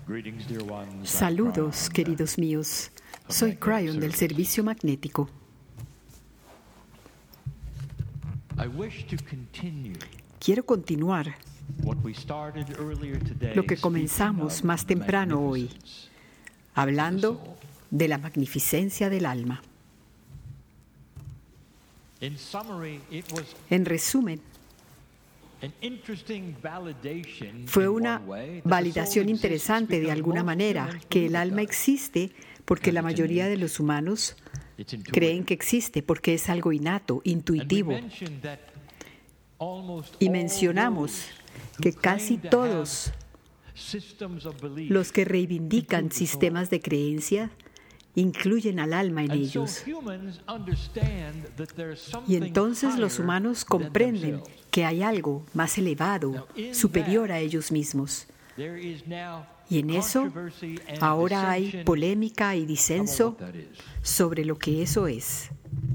Saludos, queridos míos. Soy Cryon del Servicio Magnético. Quiero continuar lo que comenzamos más temprano hoy, hablando de la magnificencia del alma. En resumen, fue una validación interesante de alguna manera que el alma existe porque la mayoría de los humanos creen que existe porque es algo innato, intuitivo. Y mencionamos que casi todos los que reivindican sistemas de creencia incluyen al alma en ellos. Y entonces los humanos comprenden que hay algo más elevado, superior a ellos mismos. Y en eso, ahora hay polémica y disenso sobre lo que eso es.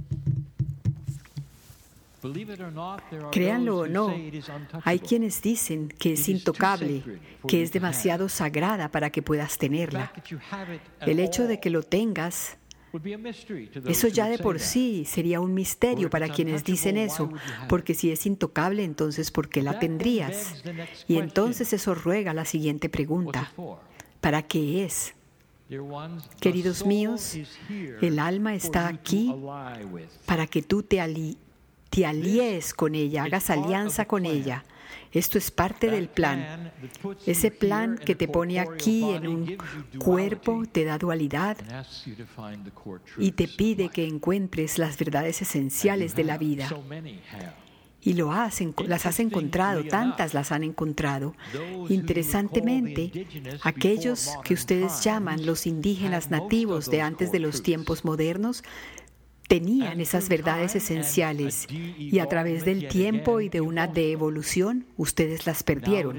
Créanlo o no, hay quienes dicen que es intocable, que es demasiado sagrada para que puedas tenerla. El hecho de que lo tengas, eso ya de por sí sería un misterio para quienes dicen eso, porque si es intocable, entonces ¿por qué la tendrías? Y entonces eso ruega la siguiente pregunta: ¿para qué es? Queridos míos, el alma está aquí para que tú te alíes con ella, hagas alianza con ella. Esto es parte del plan. Ese plan que te pone aquí en un cuerpo te da dualidad y te pide que encuentres las verdades esenciales de la vida. Y las has encontrado, tantas las han encontrado. Interesantemente, aquellos que ustedes llaman los indígenas nativos de antes de los tiempos modernos, tenían esas verdades esenciales y a través del tiempo y de una evolución, ustedes las perdieron.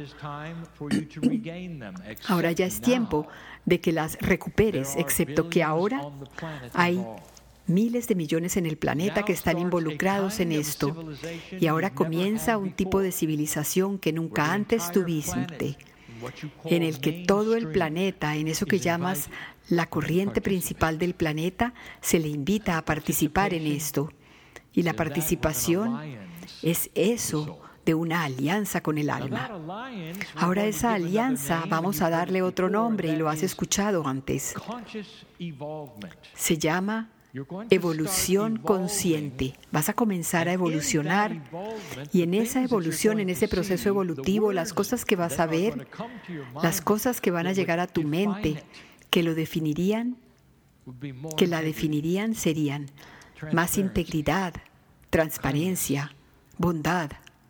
Ahora ya es tiempo de que las recuperes, excepto que ahora hay miles de millones en el planeta que están involucrados en esto. Y ahora comienza un tipo de civilización que nunca antes tuviste, en el que todo el planeta, en eso que llamas la corriente principal del planeta, se le invita a participar en esto. Y la participación es eso de una alianza con el alma. Ahora esa alianza, vamos a darle otro nombre y lo has escuchado antes. Se llama evolución consciente. Vas a comenzar a evolucionar y en esa evolución, en ese proceso evolutivo, las cosas que vas a ver, las cosas que van a llegar a tu mente, que la definirían serían más integridad, transparencia, bondad,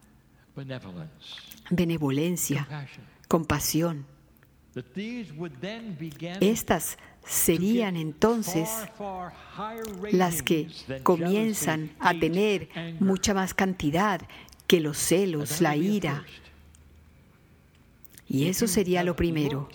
benevolencia, compasión. Estas serían entonces las que comienzan a tener mucha más cantidad que los celos, la ira. Y eso sería lo primero.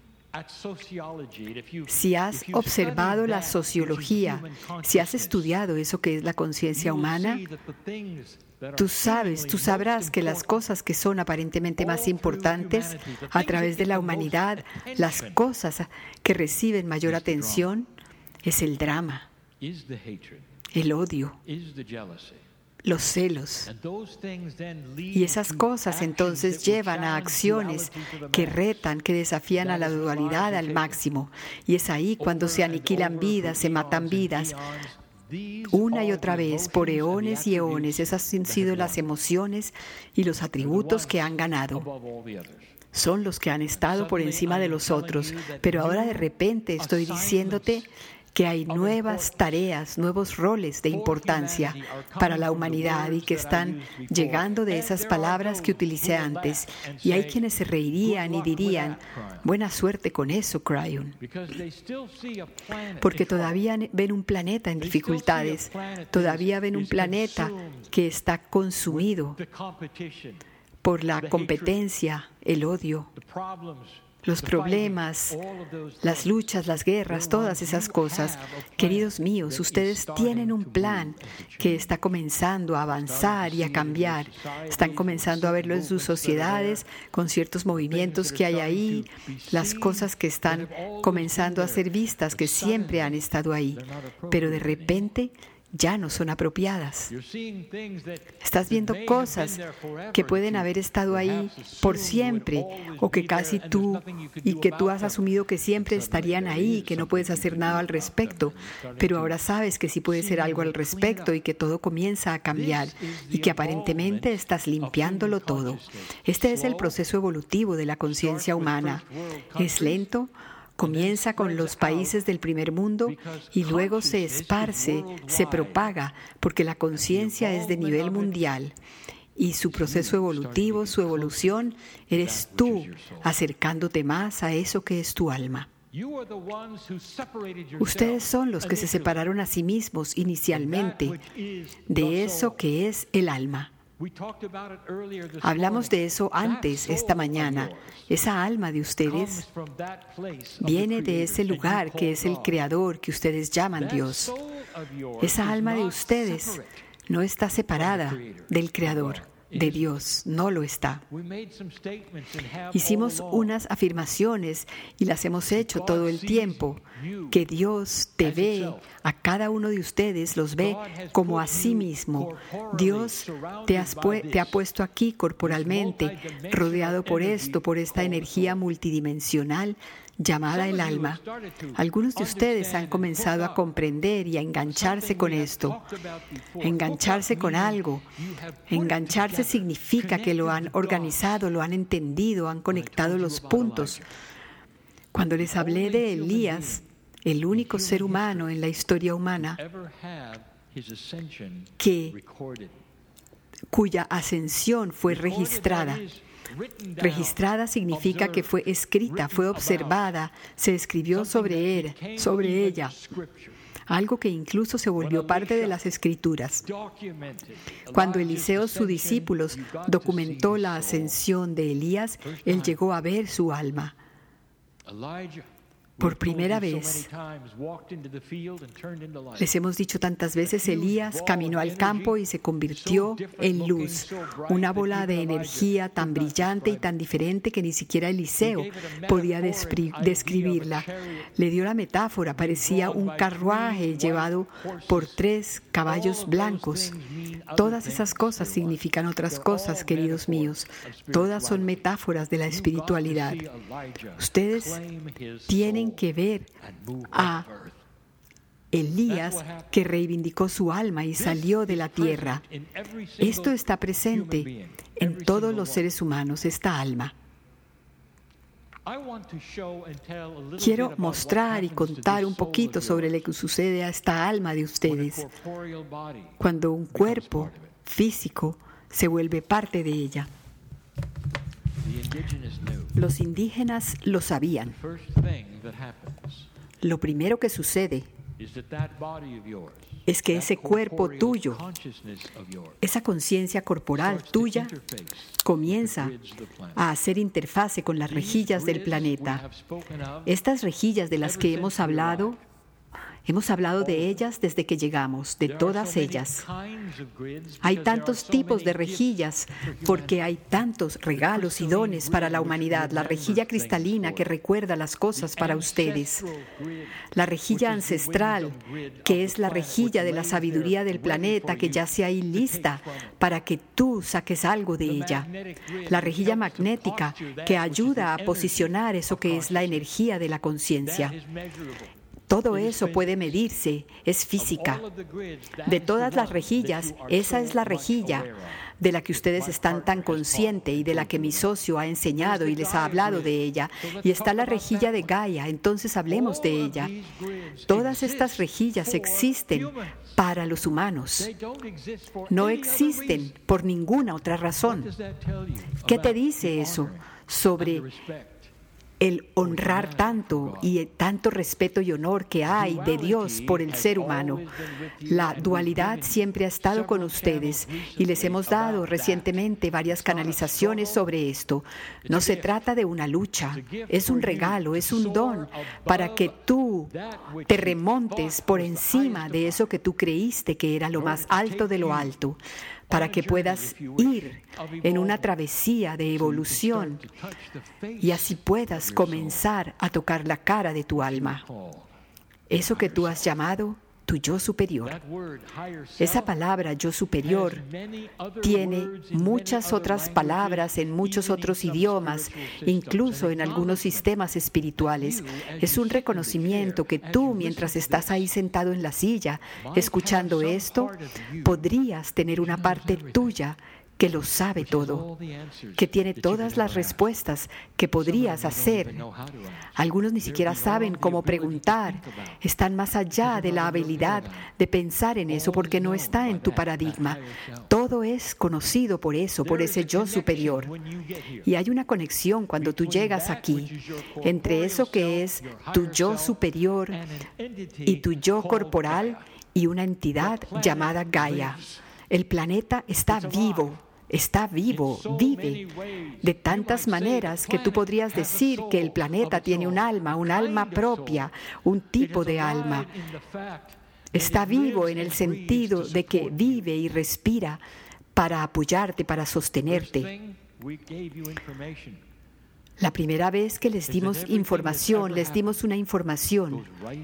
Si has observado la sociología, si has estudiado eso que es la conciencia humana, tú sabrás que las cosas que son aparentemente más importantes a través de la humanidad, las cosas que reciben mayor atención, es el drama, el odio, los celos. Y esas cosas entonces llevan a acciones que retan, que desafían a la dualidad al máximo. Y es ahí cuando se aniquilan vidas, se matan vidas. Una y otra vez, por eones y eones, esas han sido las emociones y los atributos que han ganado. Son los que han estado por encima de los otros. Pero ahora de repente estoy diciéndote que hay nuevas tareas, nuevos roles de importancia para la humanidad y que están llegando de esas palabras que utilicé antes. Y hay quienes se reirían y dirían: buena suerte con eso, Cryon. Porque todavía ven un planeta en dificultades, todavía ven un planeta que está consumido por la competencia, el odio, los problemas, las luchas, las guerras, todas esas cosas. Queridos míos, ustedes tienen un plan que está comenzando a avanzar y a cambiar. Están comenzando a verlo en sus sociedades, con ciertos movimientos que hay ahí, las cosas que están comenzando a ser vistas, que siempre han estado ahí, pero de repente ya no son apropiadas. Estás viendo cosas que pueden haber estado ahí por siempre, o que casi tú has asumido que siempre estarían ahí y que no puedes hacer nada al respecto, pero ahora sabes que sí puedes hacer algo al respecto y que todo comienza a cambiar y que aparentemente estás limpiándolo todo. Este es el proceso evolutivo de la conciencia humana. Es lento. Comienza con los países del primer mundo y luego se esparce, se propaga, porque la conciencia es de nivel mundial. Y su proceso evolutivo, su evolución, eres tú acercándote más a eso que es tu alma. Ustedes son los que se separaron a sí mismos inicialmente de eso que es el alma. Hablamos de eso antes esta mañana. Esa alma de ustedes viene de ese lugar que es el Creador, que ustedes llaman Dios. Esa alma de ustedes no está separada del Creador, de Dios, no lo está. Hicimos unas afirmaciones y las hemos hecho todo el tiempo, que Dios te ve, a cada uno de ustedes los ve como a sí mismo. Dios te ha puesto aquí corporalmente, rodeado por esto, por esta energía multidimensional llamada el alma. Algunos de ustedes han comenzado a comprender y a engancharse con esto. Engancharse con algo. Engancharse significa que lo han organizado, lo han entendido, han conectado los puntos. Cuando les hablé de Elías, el único ser humano en la historia humana cuya ascensión fue registrada. Registrada significa que fue escrita, fue observada, se escribió sobre ella, algo que incluso se volvió parte de las Escrituras. Cuando Eliseo, su discípulo, documentó la ascensión de Elías, él llegó a ver su alma. Por primera vez, les hemos dicho tantas veces, Elías caminó al campo y se convirtió en luz, una bola de energía tan brillante y tan diferente que ni siquiera Eliseo podía describirla. Le dio la metáfora, parecía un carruaje llevado por 3 caballos blancos. Todas esas cosas significan otras cosas, queridos míos. Todas son metáforas de la espiritualidad. Ustedes tienen que ver a Elías que reivindicó su alma y salió de la tierra. Esto está presente en todos los seres humanos, esta alma. Quiero mostrar y contar un poquito sobre lo que sucede a esta alma de ustedes cuando un cuerpo físico se vuelve parte de ella. Los indígenas lo sabían. Lo primero que sucede es que ese cuerpo tuyo, esa conciencia corporal tuya, comienza a hacer interfase con las rejillas del planeta. Estas rejillas de las que hemos hablado de ellas desde que llegamos, de todas ellas. Hay tantos tipos de rejillas porque hay tantos regalos y dones para la humanidad. La rejilla cristalina que recuerda las cosas para ustedes. La rejilla ancestral, que es la rejilla de la sabiduría del planeta que yace ahí lista para que tú saques algo de ella. La rejilla magnética que ayuda a posicionar eso que es la energía de la conciencia. Todo eso puede medirse, es física. De todas las rejillas, esa es la rejilla de la que ustedes están tan conscientes y de la que mi socio ha enseñado y les ha hablado de ella. Y está la rejilla de Gaia, entonces hablemos de ella. Todas estas rejillas existen para los humanos. No existen por ninguna otra razón. ¿Qué te dice eso sobre el honrar tanto y tanto respeto y honor que hay de Dios por el ser humano. La dualidad siempre ha estado con ustedes y les hemos dado recientemente varias canalizaciones sobre esto. No se trata de una lucha, es un regalo, es un don para que tú te remontes por encima de eso que tú creíste que era lo más alto de lo alto, para que puedas ir en una travesía de evolución y así puedas comenzar a tocar la cara de tu alma. Eso que tú has llamado tu yo superior. Esa palabra yo superior tiene muchas otras palabras en muchos otros idiomas, incluso en algunos sistemas espirituales. Es un reconocimiento que tú, mientras estás ahí sentado en la silla, escuchando esto, podrías tener una parte tuya que lo sabe todo, que tiene todas las respuestas que podrías hacer. Algunos ni siquiera saben cómo preguntar, están más allá de la habilidad de pensar en eso porque no está en tu paradigma. Todo es conocido por eso, por ese yo superior. Y hay una conexión cuando tú llegas aquí entre eso que es tu yo superior y tu yo corporal y una entidad llamada Gaia. El planeta está vivo, vive de tantas maneras que tú podrías decir que el planeta tiene un alma propia, un tipo de alma. Está vivo en el sentido de que vive y respira para apoyarte, para sostenerte. La primera vez que les dimos una información.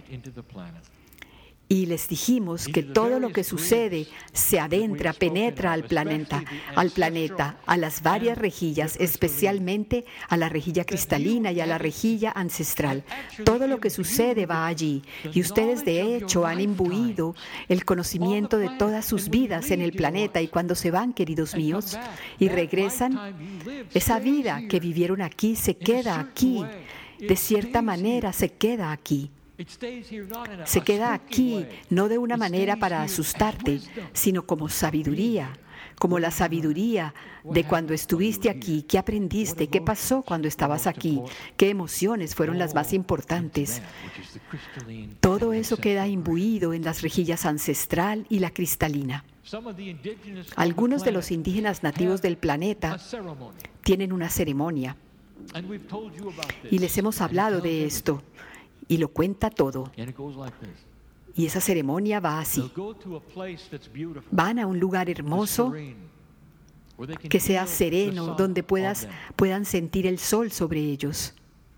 Y les dijimos que todo lo que sucede se adentra, penetra al planeta, a las varias rejillas, especialmente a la rejilla cristalina y a la rejilla ancestral. Todo lo que sucede va allí. Y ustedes, de hecho, han imbuido el conocimiento de todas sus vidas en el planeta. Y cuando se van, queridos míos, y regresan, esa vida que vivieron aquí se queda aquí. De cierta manera, se queda aquí. Se queda aquí, no de una manera para asustarte, sino como sabiduría, como la sabiduría de cuando estuviste aquí. ¿Qué aprendiste? ¿Qué pasó cuando estabas aquí? ¿Qué emociones fueron las más importantes? Todo eso queda imbuido en las rejillas ancestral y la cristalina. Algunos de los indígenas nativos del planeta tienen una ceremonia y les hemos hablado de esto. Y lo cuenta todo. Y esa ceremonia va así. Van a un lugar hermoso que sea sereno, donde puedan sentir el sol sobre ellos.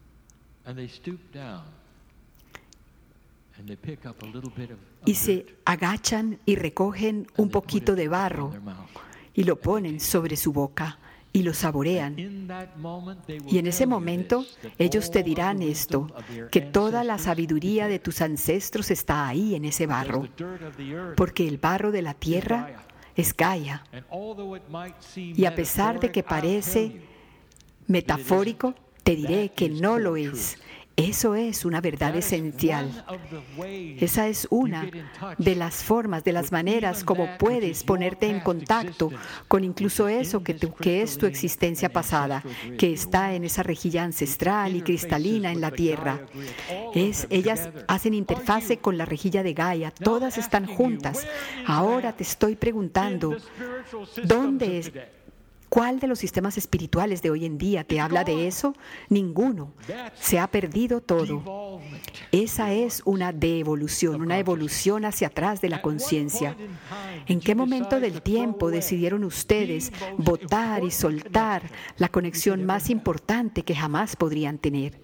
Y se agachan y recogen un poquito de barro y lo ponen sobre su boca. Y lo saborean. Y en ese momento ellos te dirán esto, que toda la sabiduría de tus ancestros está ahí en ese barro, porque el barro de la tierra es Gaia. Y a pesar de que parece metafórico, te diré que no lo es. Eso es una verdad esencial. Esa es una de las formas, de las maneras como puedes ponerte en contacto con incluso eso que es tu existencia pasada, que está en esa rejilla ancestral y cristalina en la tierra. Ellas hacen interfase con la rejilla de Gaia, todas están juntas. Ahora te estoy preguntando, ¿dónde es? ¿Cuál de los sistemas espirituales de hoy en día te habla de eso? Ninguno. Se ha perdido todo. Esa es una devolución, una evolución hacia atrás de la conciencia. ¿En qué momento del tiempo decidieron ustedes botar y soltar la conexión más importante que jamás podrían tener?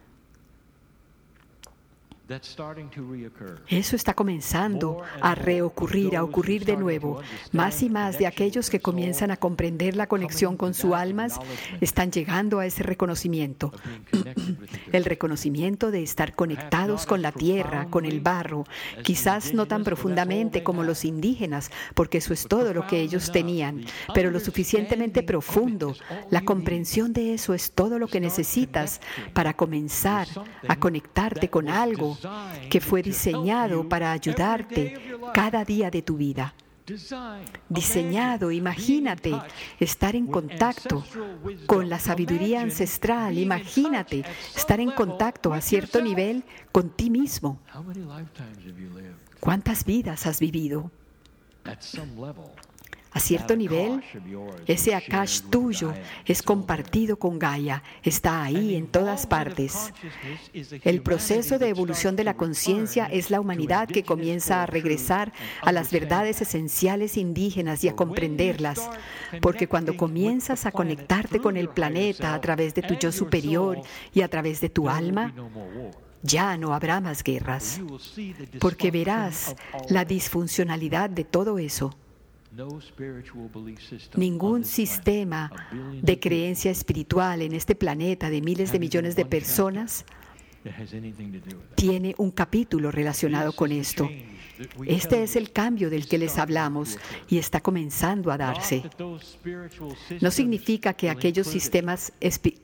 Eso está comenzando a reocurrir, a ocurrir de nuevo. Más y más de aquellos que comienzan a comprender la conexión con sus almas están llegando a ese reconocimiento. El reconocimiento de estar conectados con la tierra, con el barro, quizás no tan profundamente como los indígenas, porque eso es todo lo que ellos tenían, pero lo suficientemente profundo. La comprensión de eso es todo lo que necesitas para comenzar a conectarte con algo que fue diseñado para ayudarte cada día de tu vida. diseñado. Imagínate estar en contacto con la sabiduría ancestral. Imagínate estar en contacto a cierto nivel con ti mismo. ¿Cuántas vidas has vivido? A cierto nivel, ese Akash tuyo es compartido con Gaia, está ahí en todas partes. El proceso de evolución de la conciencia es la humanidad que comienza a regresar a las verdades esenciales indígenas y a comprenderlas, porque cuando comienzas a conectarte con el planeta a través de tu yo superior y a través de tu alma, ya no habrá más guerras, porque verás la disfuncionalidad de todo eso. Ningún sistema de creencia espiritual en este planeta de miles de millones de personas tiene un capítulo relacionado con esto. Este es el cambio del que les hablamos y está comenzando a darse. No significa que aquellos sistemas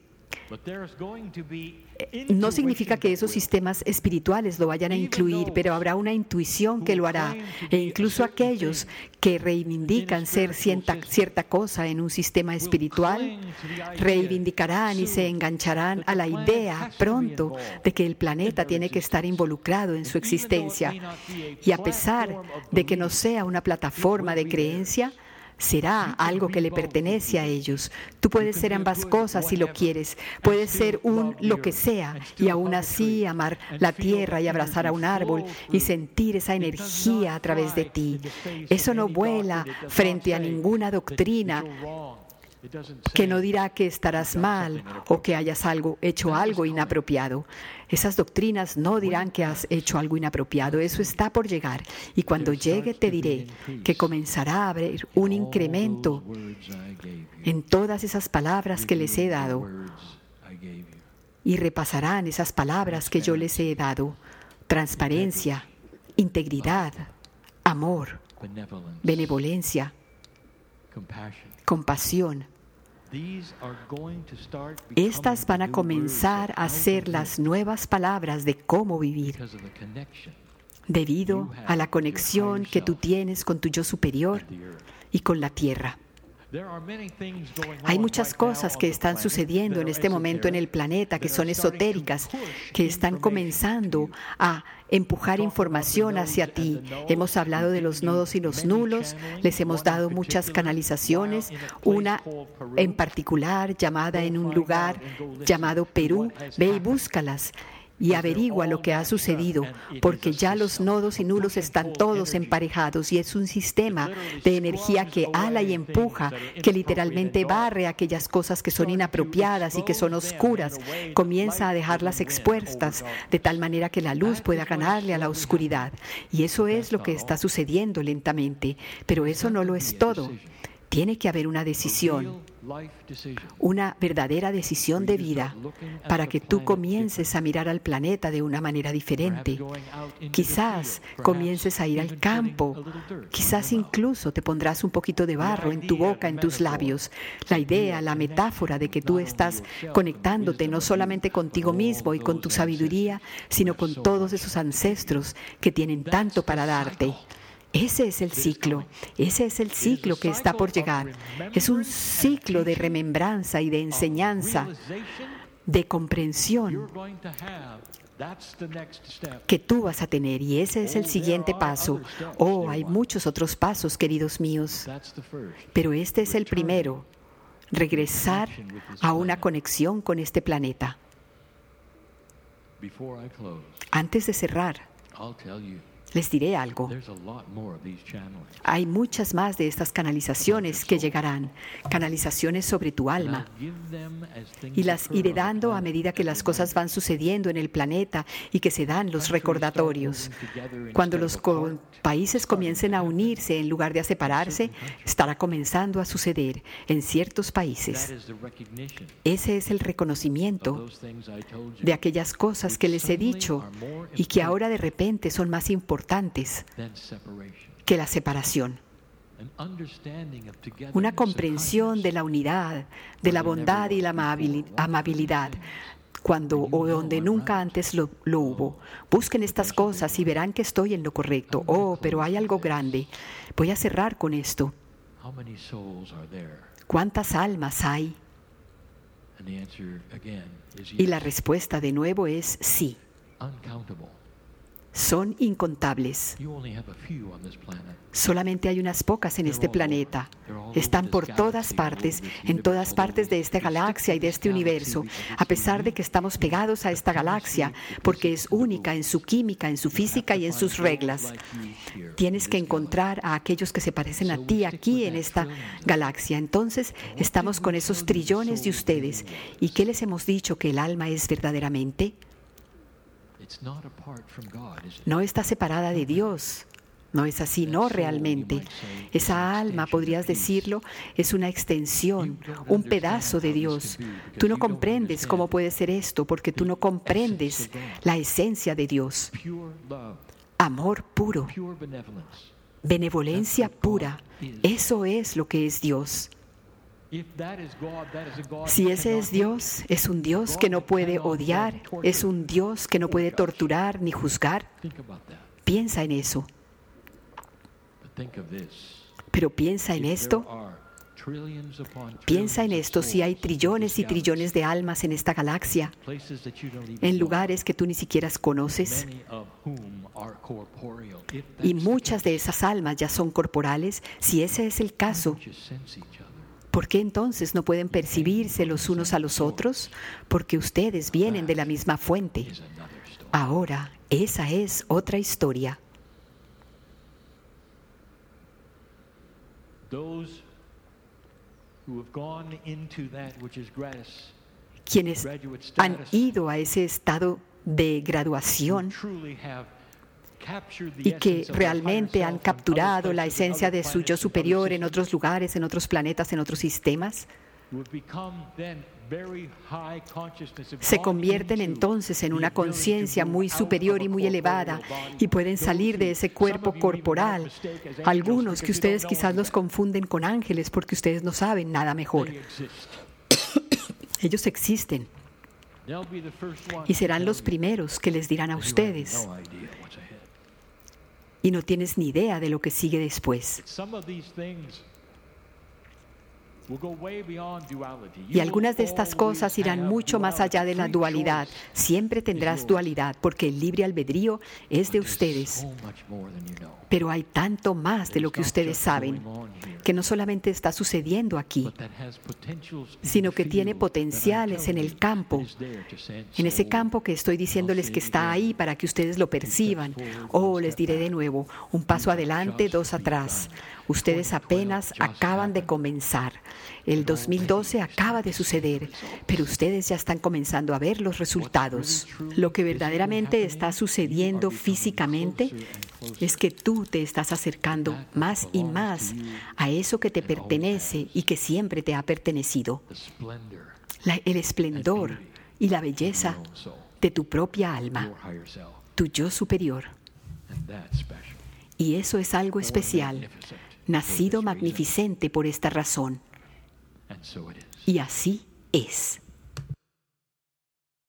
No significa que esos sistemas espirituales lo vayan a incluir, pero habrá una intuición que lo hará. E incluso aquellos que reivindican ser cierta cosa en un sistema espiritual, reivindicarán y se engancharán a la idea pronto de que el planeta tiene que estar involucrado en su existencia. Y a pesar de que no sea una plataforma de creencia, será algo que le pertenece a ellos. Tú puedes ser ambas cosas si lo quieres. Puedes ser lo que sea y aún así amar la tierra y abrazar a un árbol y sentir esa energía a través de ti. Eso no vuela frente a ninguna doctrina que no dirá que estarás mal o que hayas hecho algo inapropiado. Esas doctrinas no dirán que has hecho algo inapropiado. Eso está por llegar. Y cuando llegue te diré que comenzará a haber un incremento en todas esas palabras que les he dado. Y repasarán esas palabras que yo les he dado. Transparencia, integridad, amor, benevolencia, compasión. Estas van a comenzar a ser las nuevas palabras de cómo vivir, debido a la conexión que tú tienes con tu yo superior y con la tierra. Hay muchas cosas que están sucediendo en este momento en el planeta que son esotéricas, que están comenzando a empujar información hacia ti. Hemos hablado de los nodos y los nulos, les hemos dado muchas canalizaciones, una en particular llamada en un lugar llamado Perú. Ve y búscalas y averigua lo que ha sucedido, porque ya los nodos y nulos están todos emparejados y es un sistema de energía que ala y empuja, que literalmente barre aquellas cosas que son inapropiadas y que son oscuras, comienza a dejarlas expuestas de tal manera que la luz pueda ganarle a la oscuridad. Y eso es lo que está sucediendo lentamente, pero eso no lo es todo. Tiene que haber una decisión, una verdadera decisión de vida para que tú comiences a mirar al planeta de una manera diferente. Quizás comiences a ir al campo, quizás incluso te pondrás un poquito de barro en tu boca, en tus labios. La idea, la metáfora de que tú estás conectándote no solamente contigo mismo y con tu sabiduría, sino con todos esos ancestros que tienen tanto para darte. Ese es el ciclo que está por llegar. Es un ciclo de remembranza y de enseñanza, de comprensión que tú vas a tener, y ese es el siguiente paso. Hay muchos otros pasos, queridos míos, pero este es el primero: regresar a una conexión con este planeta. Antes de cerrar, les diré algo. Hay muchas más de estas canalizaciones que llegarán, canalizaciones sobre tu alma. Y las iré dando a medida que las cosas van sucediendo en el planeta y que se dan los recordatorios. Cuando los países comiencen a unirse en lugar de a separarse, estará comenzando a suceder en ciertos países. Ese es el reconocimiento de aquellas cosas que les he dicho y que ahora de repente son más importantes que la separación. Una comprensión de la unidad, de la bondad y la amabilidad. cuando o donde nunca antes lo hubo. Busquen estas cosas y verán que estoy en lo correcto. Oh, pero hay algo grande. Voy a cerrar con esto. ¿Cuántas almas hay? Y la respuesta de nuevo es sí. Son incontables. Solamente hay unas pocas en este planeta. Están por todas partes, en todas partes de esta galaxia y de este universo, a pesar de que estamos pegados a esta galaxia, porque es única en su química, en su física y en sus reglas. Tienes que encontrar a aquellos que se parecen a ti aquí en esta galaxia. Entonces, estamos con esos trillones de ustedes. ¿Y qué les hemos dicho que el alma es verdaderamente? No está separada de Dios. No es así, no realmente. Esa alma, podrías decirlo, es una extensión, un pedazo de Dios. Tú no comprendes cómo puede ser esto porque tú no comprendes la esencia de Dios. Amor puro, benevolencia pura. Eso es lo que es Dios. Si ese es Dios, es un Dios que no puede odiar, es un Dios que no puede torturar ni juzgar. Piensa en eso. Pero piensa en esto. Piensa en esto si hay trillones y trillones de almas en esta galaxia, en lugares que tú ni siquiera conoces, y muchas de esas almas ya son corporales. Si ese es el caso, ¿por qué entonces no pueden percibirse los unos a los otros? Porque ustedes vienen de la misma fuente. Ahora, esa es otra historia. Quienes han ido a ese estado de graduación y que realmente han capturado la esencia de su yo superior en otros lugares, en otros planetas, en otros sistemas, se convierten entonces en una conciencia muy superior y muy elevada y pueden salir de ese cuerpo corporal. Algunos que ustedes quizás los confunden con ángeles porque ustedes no saben nada mejor. Ellos existen y serán los primeros que les dirán a ustedes, y no tienes ni idea de lo que sigue después. Y algunas de estas cosas irán mucho más allá de la dualidad. Siempre tendrás dualidad porque el libre albedrío es de ustedes. Pero hay tanto más de lo que ustedes saben, que no solamente está sucediendo aquí, sino que tiene potenciales en el campo, en ese campo que estoy diciéndoles que está ahí para que ustedes lo perciban. Oh, les diré de nuevo, un paso adelante, dos atrás. Ustedes apenas acaban de comenzar. El 2012 acaba de suceder, pero ustedes ya están comenzando a ver los resultados. Lo que verdaderamente está sucediendo físicamente es que tú te estás acercando más y más a eso que te pertenece y que siempre te ha pertenecido. El esplendor y la belleza de tu propia alma, tu yo superior. Y eso es algo especial, nacido magnificente por esta razón. Y así es.